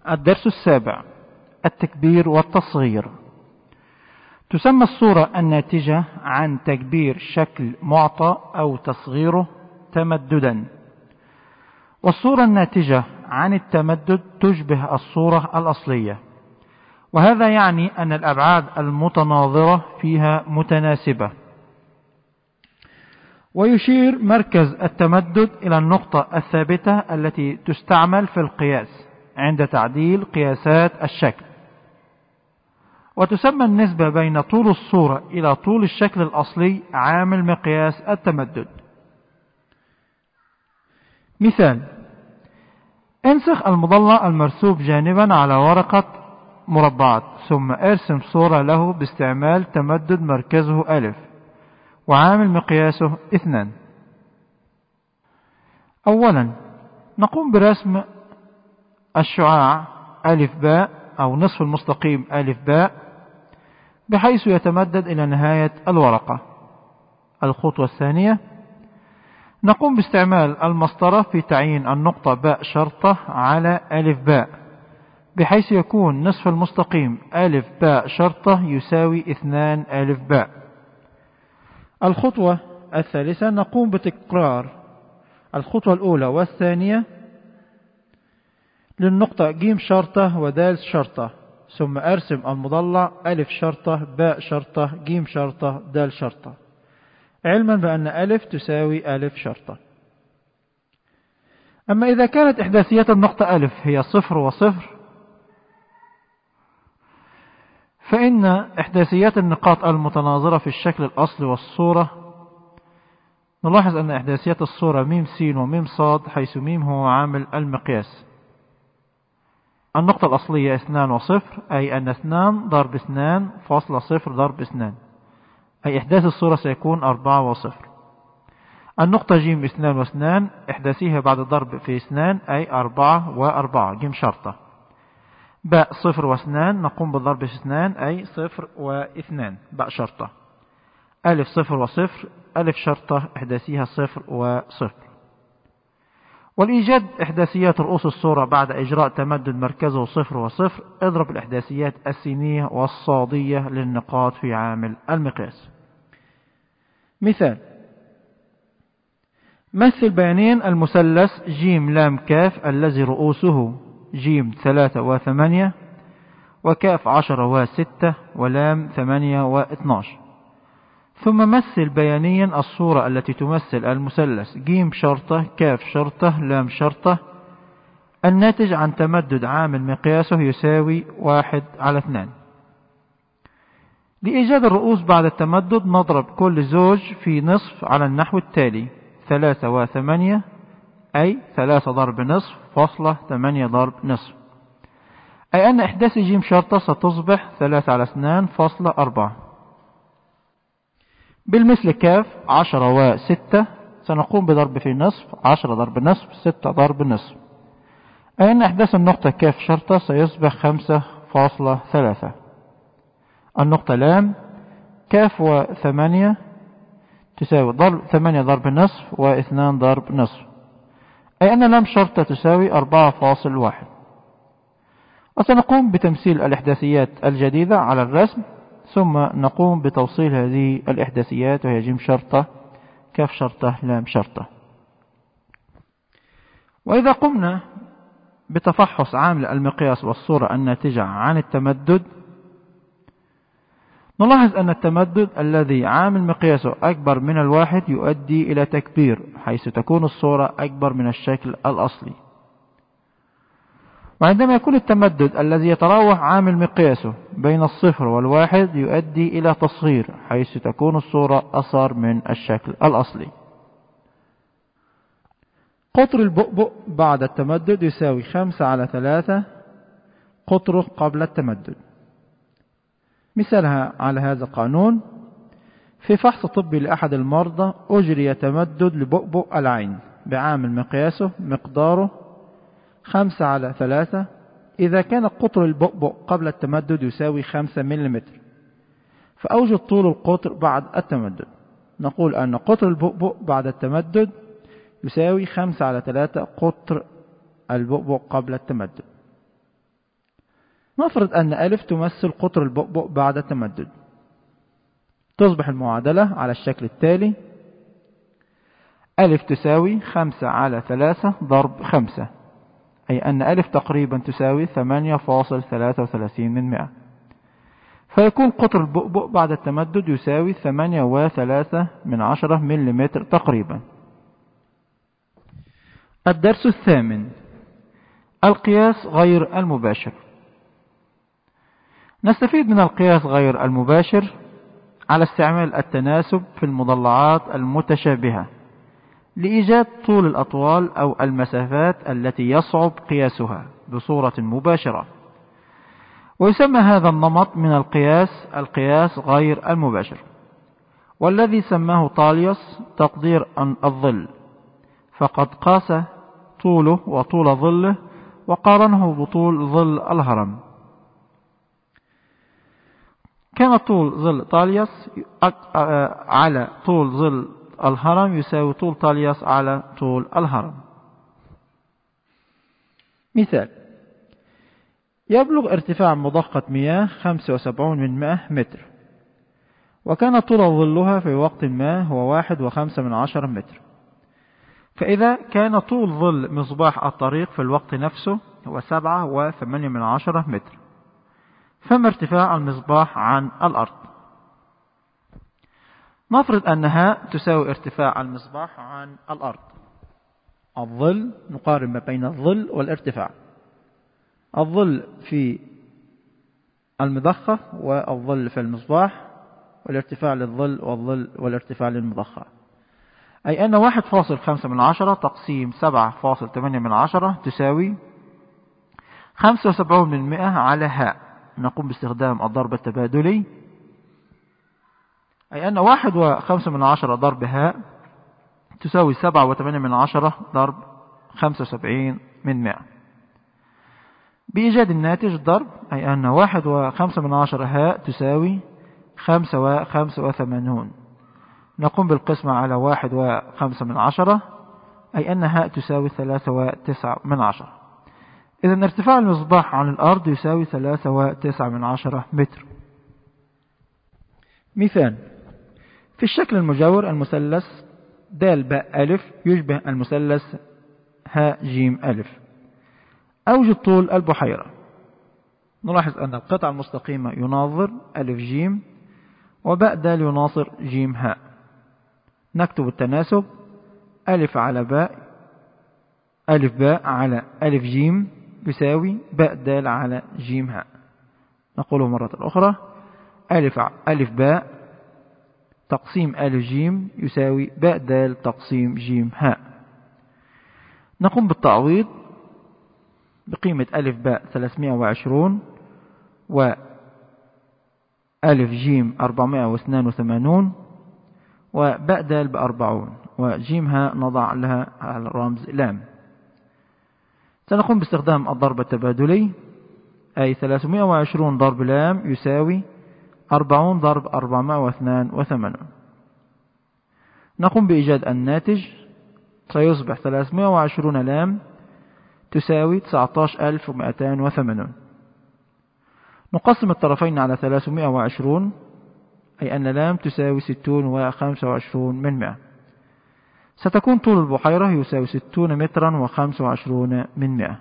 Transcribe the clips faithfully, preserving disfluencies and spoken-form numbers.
الدرس السابع: التكبير والتصغير. تسمى الصورة الناتجة عن تكبير شكل معطى أو تصغيره تمددا، والصورة الناتجة عن التمدد تشبه الصورة الأصلية، وهذا يعني أن الأبعاد المتناظرة فيها متناسبة. ويشير مركز التمدد إلى النقطة الثابتة التي تستعمل في القياس عند تعديل قياسات الشكل. وتسمى النسبة بين طول الصورة إلى طول الشكل الأصلي عامل مقياس التمدد. مثال: انسخ المضلع المرسوم جانبا على ورقة مربعات، ثم ارسم صورة له باستعمال تمدد مركزه ألف وعامل مقياسه اثنان. أولا نقوم برسم الشعاع ألف باء أو نصف المستقيم ألف باء بحيث يتمدد إلى نهاية الورقة. الخطوة الثانية نقوم باستعمال المسطرة في تعيين النقطة باء شرطة على ألف باء بحيث يكون نصف المستقيم ألف باء شرطة يساوي اثنان ألف باء. الخطوة الثالثة نقوم بتكرار الخطوة الأولى والثانية للنقطة ج شرطة ودال شرطة، ثم أرسم المضلع ألف شرطة باء شرطة ج شرطة دال شرطة، علما بأن ألف تساوي ألف شرطة. أما إذا كانت إحداثيات النقطة ألف هي صفر وصفر، فإن إحداثيات النقاط المتناظرة في الشكل الأصلي والصورة، نلاحظ أن إحداثيات الصورة م س وم ص، حيث م هو عامل المقياس. النقطة الأصلية اثنان وصفر، أي أن اثنان ضرب اثنان فاصلة صفر ضرب اثنان، أي إحداث الصورة سيكون أربعة وصفر. النقطة ج اثنان واثنان، إحداثها بعد ضرب في اثنان أي أربعة وأربعة ج شرطة. باء صفر واثنان، نقوم بالضرب في اثنان أي صفر واثنان باء شرطة. ألف صفر وصفر، ألف شرطة إحداثيها صفر وصفر. والإيجاد إحداثيات رؤوس الصورة بعد إجراء تمدد مركزه صفر وصفر، اضرب الإحداثيات السينية والصادية للنقاط في عامل المقياس. مثال: مثل بيانين المثلث ج لام كاف الذي رؤوسه ج ثلاثة وثمانية وكاف عشرة وستة ولام ثمانية واثناش. ثم مثل بيانيا الصورة التي تمثل المثلث ج شرطة كاف شرطة لام شرطة الناتج عن تمدد عامل مقياسه يساوي واحد على اثنان. لإيجاد الرؤوس بعد التمدد نضرب كل زوج في نصف على النحو التالي: ثلاثة وثمانية أي ثلاثة ضرب نصف فاصلة ثمانية ضرب نصف، أي أن إحداث ج شرطة ستصبح ثلاثة على اثنان فاصلة أربعة. بالمثل كاف عشرة وستة، سنقوم بضرب في نصف، عشرة ضرب نصف ستة ضرب نصف، أي أن إحداث النقطة كاف شرطة سيصبح خمسة فاصلة ثلاثة. النقطة لام كاف وثمانية تساوي ضرب ثمانية ضرب نصف واثنان ضرب نصف، أي أن لام شرطة تساوي أربعة فاصل واحد. وسنقوم بتمثيل الإحداثيات الجديدة على الرسم، ثم نقوم بتوصيل هذه الإحداثيات وهي ج شرطة كاف شرطة لام شرطة. وإذا قمنا بتفحص عامل المقياس والصورة الناتجة عن التمدد، نلاحظ أن التمدد الذي عامل مقياسه أكبر من الواحد يؤدي إلى تكبير، حيث تكون الصورة أكبر من الشكل الأصلي. وعندما يكون التمدد الذي يتراوح عامل مقياسه بين الصفر والواحد يؤدي إلى تصغير، حيث تكون الصورة أصغر من الشكل الأصلي. قطر البؤبؤ بعد التمدد يساوي خمسة على ثلاثة قطره قبل التمدد. مثالها على هذا القانون: في فحص طبي لأحد المرضى أجري تمدد لبؤبؤ العين بعامل مقياسه مقداره خمسة على ثلاثة إذا كان قطر البؤبؤ قبل التمدد يساوي خمسة ملم، فأوجد طول القطر بعد التمدد. نقول أن قطر البؤبؤ بعد التمدد يساوي خمسة على ثلاثة قطر البؤبؤ قبل التمدد. نفرض أن ألف تمثل قطر البؤبؤ بعد التمدد. تصبح المعادلة على الشكل التالي: ألف تساوي خمسة على ثلاثة ضرب خمسة، أي أن ألف تقريبا تساوي ثمانية فاصل ثلاثة وثلاثين من مئة، فيكون قطر البؤبؤ بعد التمدد يساوي ثمانية وثلاثة من عشرة مليمتر تقريبا. الدرس الثامن: القياس غير المباشر. نستفيد من القياس غير المباشر على استعمال التناسب في المضلعات المتشابهة لإيجاد طول الأطوال أو المسافات التي يصعب قياسها بصورة مباشرة، ويسمى هذا النمط من القياس القياس غير المباشر، والذي سماه طاليوس تقدير الظل، فقد قاس طوله وطول ظله وقارنه بطول ظل الهرم. كان طول ظل طاليوس على طول ظل الهرم يساوي طول طاليوس على طول الهرم. مثال: يبلغ ارتفاع مضخة مياه خمسة وسبعين من مئة متر، وكان طول ظلها في وقت ما هو واحد وخمسة من عشرة متر، فإذا كان طول ظل مصباح الطريق في الوقت نفسه هو سبعة وثمانية من عشرة متر، فما ارتفاع المصباح عن الأرض؟ نفرض أنها تساوي ارتفاع المصباح عن الأرض. الظل نقارن ما بين الظل والارتفاع. الظل في المضخة والظل في المصباح، والارتفاع للظل والظل والارتفاع للمضخة، أي أن واحد فاصل خمسة من عشرة تقسيم سبعة فاصل ثمانية من عشرة تساوي خمسة وسبعين من مئة على هاء. نقوم باستخدام الضرب التبادلي، أي أن واحد وخمسة من عشرة ضرب هاء تساوي سبعة وثمانية من عشرة ضرب خمسة وسبعين من مئة. بإيجاد الناتج ضرب، أي أن واحد وخمسة من عشرة هاء تساوي خمسة وخمسة وثمانون. نقوم بالقسمة على واحد وخمسة من عشرة، أي أن هاء تساوي ثلاثة وتسعة من عشرة. إذن ارتفاع المصباح عن الأرض يساوي ثلاثة وتسعة من عشرة متر. مثال: في الشكل المجاور المثلث د باء ألف يشبه المثلث ه ج ألف. أوجد طول البحيرة. نلاحظ أن القطعة المستقيمة يناظر ألف ج، وباء د يناصر ج ه. نكتب التناسب: ألف على باء ألف باء على ألف ج يساوي باء د على ج ه. نقوله مرة أخرى: ألف ألف باء تقسيم ألف ج يساوي باء د تقسيم ج ه. نقوم بالتعويض بقيمة ألف باء ثلاثمئة وعشرين وألف ج أربعمئة واثنين وثمانين وباء د بأربعون، وج ه نضع لها الرمز لام. سنقوم باستخدام الضرب التبادلي، أي ثلاثمئة وعشرين ضرب لام يساوي أربعون ضرب أربعمئة واثنين وثمانين. نقوم بإيجاد الناتج، سيصبح ثلاثمئة وعشرين لام تساوي تسعة عشر ألف ومئتين وثمانين. نقسم الطرفين على ثلاثمئة وعشرين، أي أن لام تساوي ستون وخمسة وعشرين من مئة. ستكون طول البحيرة يساوي ستون مترا وخمسة وعشرين من مئة.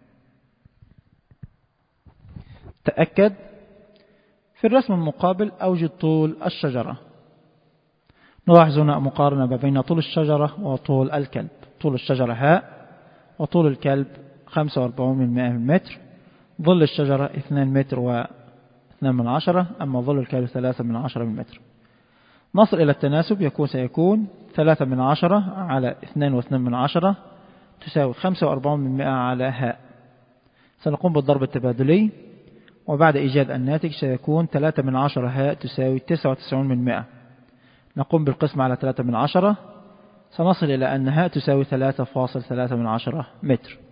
تأكد. في الرسم المقابل أوجد طول الشجرة. نلاحظ هنا مقارنة بين طول الشجرة وطول الكلب. طول الشجرة هاء، وطول الكلب خمسة وأربعين من مئة متر. ظل الشجرة اثنين متر واثنين من عشرة، أما ظل الكلب ثلاثة من عشرة من متر. نصل إلى التناسب، يكون سيكون ثلاثة من عشرة على اثنين واثنين من عشرة تساوي خمسة وأربعين من مئة على هاء. سنقوم بالضرب التبادلي، وبعد إيجاد الناتج سيكون ثلاثة من عشرة هاء تساوي تسعة وتسعين من مئة. نقوم بالقسمة على ثلاثة من عشرة، سنصل إلى أن هاء تساوي ثلاثة فاصل ثلاثة من عشرة متر.